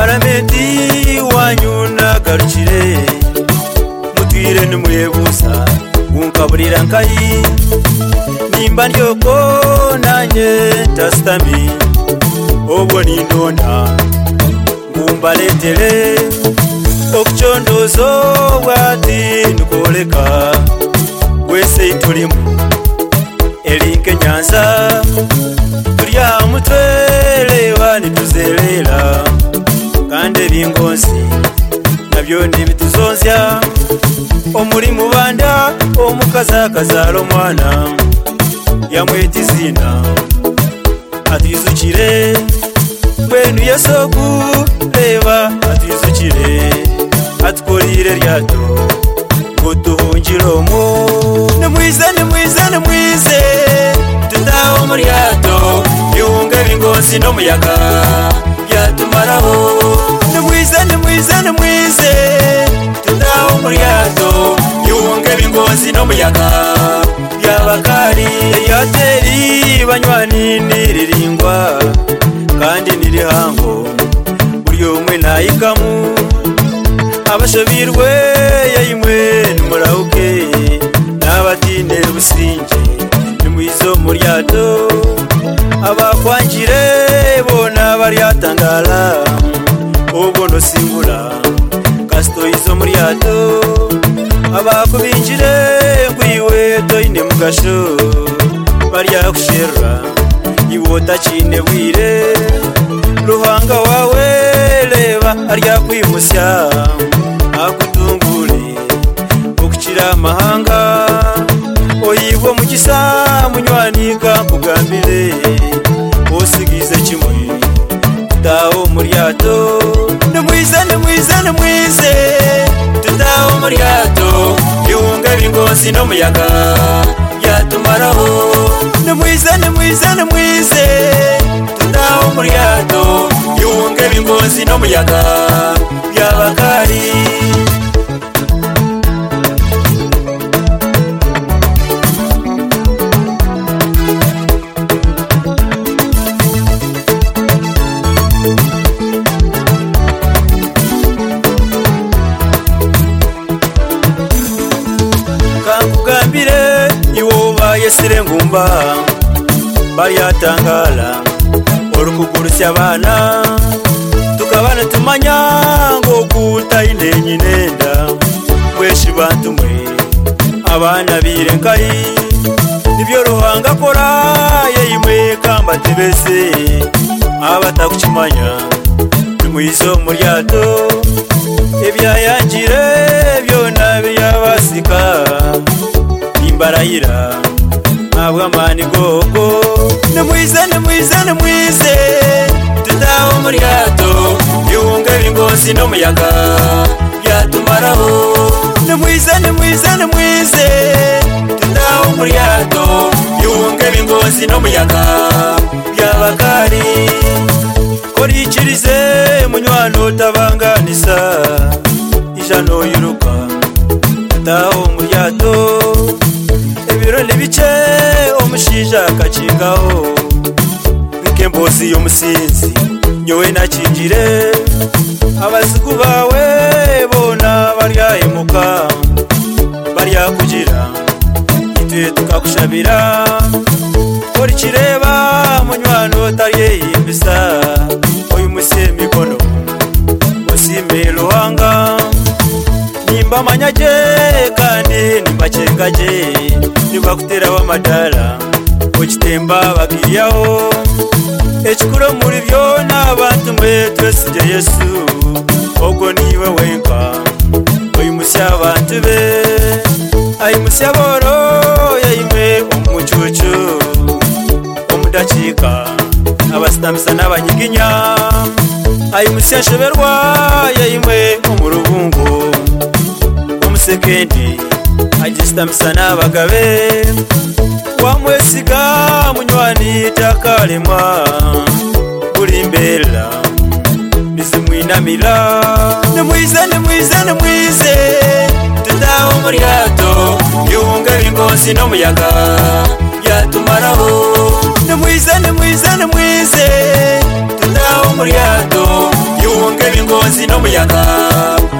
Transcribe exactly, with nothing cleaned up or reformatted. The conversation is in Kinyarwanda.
paramenti wanyu nagarukire mutwire nimwebusa unkaburira nkayi nimba ndyoko nanye tasitami obwo nindonda ngumbaletere okuchondozo bwati nukoleka wese itulimu elinke nyanza tulya mutwelewa nituzerera kandi ebingonzi nabyo nibituzonzya omuli mubanda omukazi akazaala omwana yamweta izina atwizukire bwenu yesogu leba atwizukire atukolire lyato ngutuhungire omwo nimwize nimwize nimwize tutaho mu lyato bihunga ebingonzi n'omuyaga byatumaraho nimwize nimwize nimwize tutaho mu lyato bihunga ebingonzi n'omuyaga byabakari yateri banywani niriringwa kandi nirihango buri umwe nayikamu abashabirwe yayimwe nimurauke n'abatine businge nimwizo mu lyato abakwangire bona baryatangala ubwo no singula kasto izo mu lyato abakubinjire ngwiwe toine mugasho baryakushera iwota chine bwire ruhanga wawe leba aryakwimusya akutungure ukukira amahanga oyibwo mukisa munywanika kugambire osigize kimwe tutaho mu lyato nimwize nimwize nimwize tutaho mu lyato bihunga ebingonzi n'omuyaga byatumaraho nimwize nimwize nimwize tutaho mu lyato bihunga ebingonzi n'omuyaga byabakari kakugambire iwoba yesire ngumba baryatangala olukugurusya abana tukabana tumanya ng'okutaine nyinenda bweshi bantu mwe abana birenkayi nibyo ruhanga kora yeyimwe kamba tebese abatakukimanya nimwizo mu lyato ebyayangire byona byabasika imbarayira abwamani gogo nimwize nimwize nimwize tutaho mu lyato bihunga ebingonzi n'omuyaga byatumaraho nimwize nimwize nimwize tutaho mu lyato bihunga ebingonzi n'omuyaga byabakari korikirize munywano tabanganisa ijano yiruka tutaho mu lyato ebiro nibice omushija akakingaho nk'embozi y'omusinzi nyowe nakingire abasigu bawe bona baryahemuka baryakugira itwe tukakushabira korikireba munywano taryeyimbisa oyu musye mikono osime ruhanga nimba manyaje kandi nimba chengaje nimba kutera wa madala okitemba bagiriyaho ekikuro muri byona abantu mwe twesije Yesu ogwo niwe wenka oyu musya abantu be ayi musya boro yayimwe umucucu omudakika abasitamisa n'abanyiginya ayi musya nshoberwa yayimwe omurubungu omusekendi agistamisa n'abagabe wamwesiga munywani takalemwa buli mbeera nizimwinamira nimwize nimwize nimwize tutaho mu lyato bihunga ebingonzi n'omuyaga byatumaraho nimwize nimwize nimwize tutaho tutaho mu ryato yunge bingozi no muyaga